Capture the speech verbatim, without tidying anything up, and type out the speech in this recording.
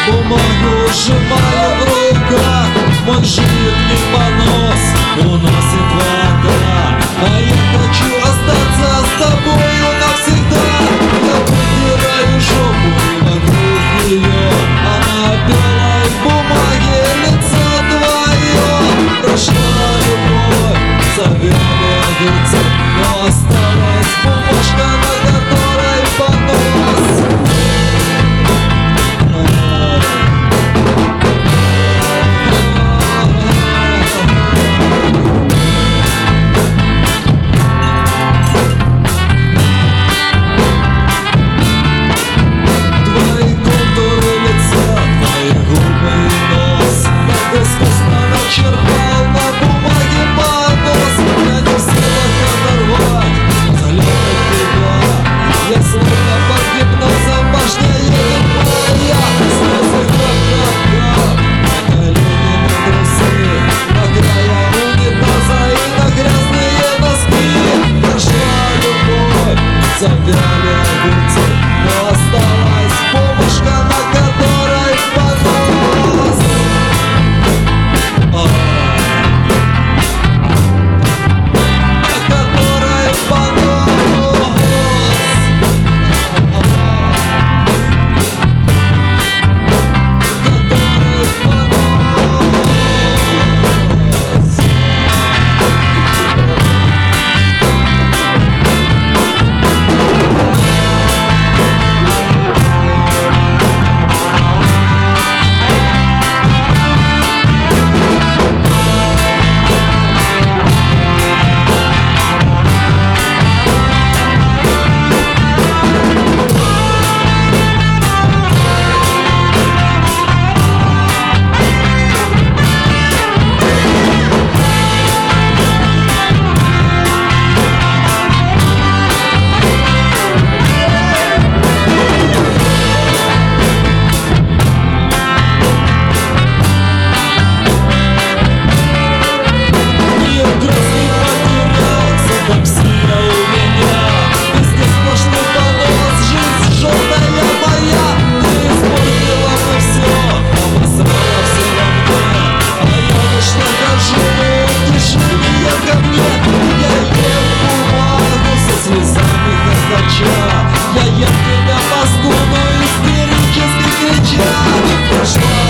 Бумагу сжимаю в руках, мой жирный понос уносит вода. А я хочу остаться с тобою навсегда. Я вытираю жопу и вокруг нее, а на белой бумаге лицо твое. Прошла любовь, завяли огурцы, но осталась бумажка, на которой понос. Черпал на бумаге понос, я не в силах оторвать залеток тебя. Я словно под гипнозом, башня едет моя. Слезы кап-кап-кап на колени, на трусы, на края унитаза и на грязные носки. Прошла любовь, завяли огурцы, но осталась бумажка, на которой понос. Я ем тебя по стуну, истерически крича. Прошла